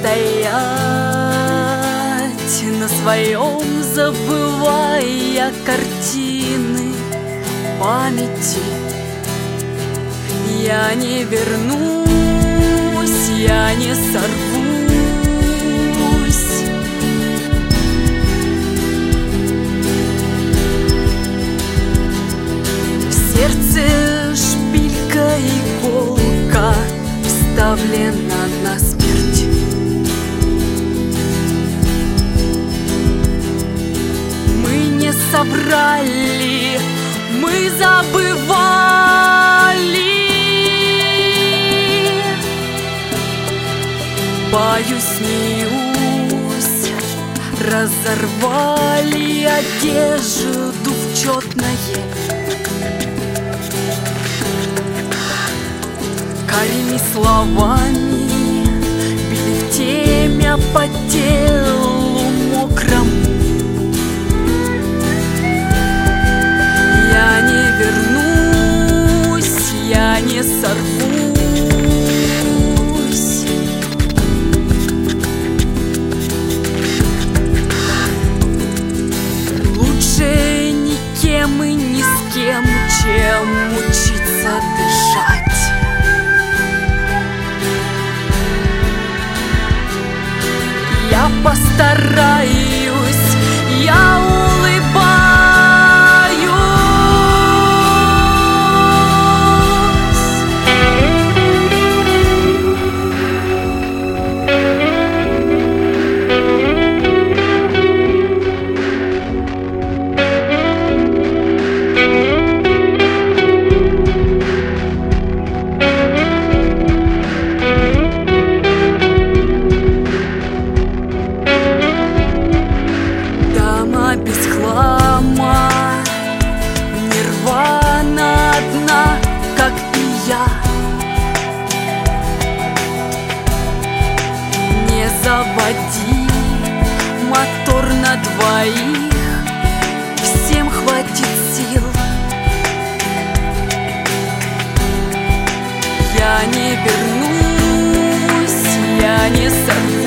стоять на своем, забывая картины памяти. Я не вернусь, я не сорвусь. В сердце шпилька, иголка вставлена на смерть. Мы не собрали, мы забывали. Боюсь, смеюсь, разорвали одежду в четное. Карими словами били в темя по телу мокрому. Я не вернусь, я не сорвусь. Лучше никем и ни с кем, чем учиться дышать. Я постараюсь, я без хлама, нирвана одна, как и я. Не заводи мотор на двоих, всем хватит сил. Я не вернусь, я не сорвусь.